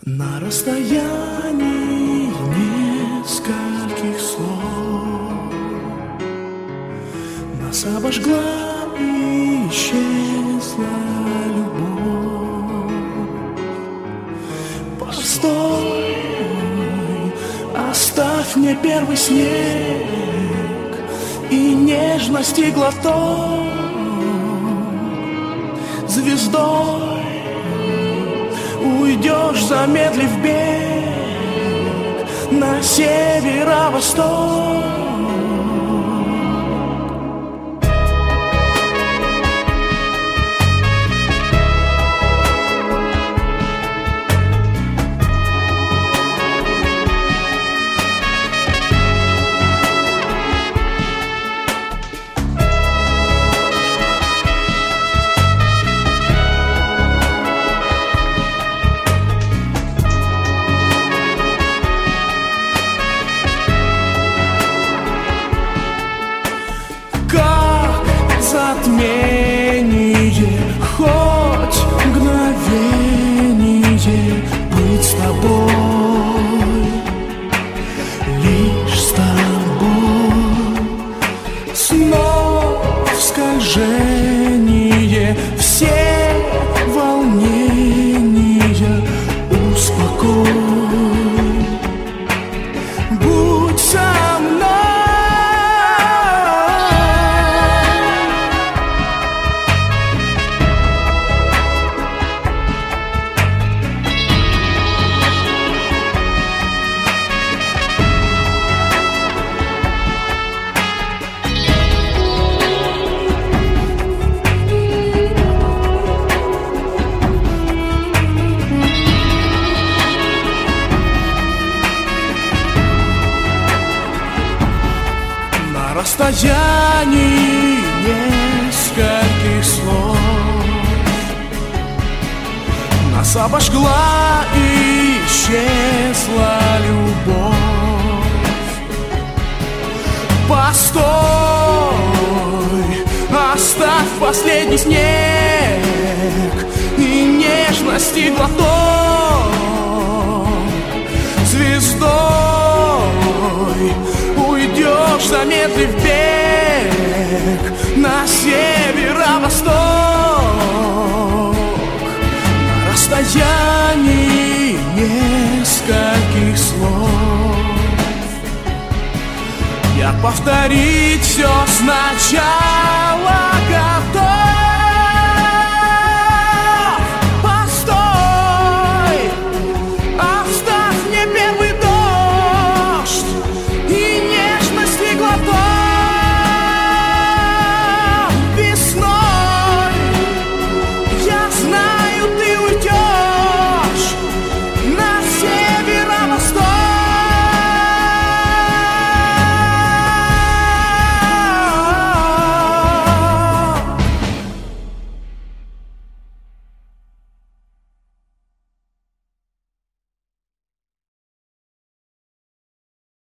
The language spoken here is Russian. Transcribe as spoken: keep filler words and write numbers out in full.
На расстоянии нескольких слов нас обожгла и исчезла любовь. Постой, оставь мне первый снег и нежности глоток. Звездой уйдешь, замедлив бег на северо-восток. Затмение, хоть мгновение быть с тобой, лишь с тобой. Снов скольжение, все волнения успокой. Будь со мной. На расстоянии нескольких слов нас обожгла и исчезла любовь. Постой, оставь последний снег и нежности глоток. Звездой уйдешь, замедлив бег на северо-восток. На расстоянии нескольких слов я повторить все сначала готов.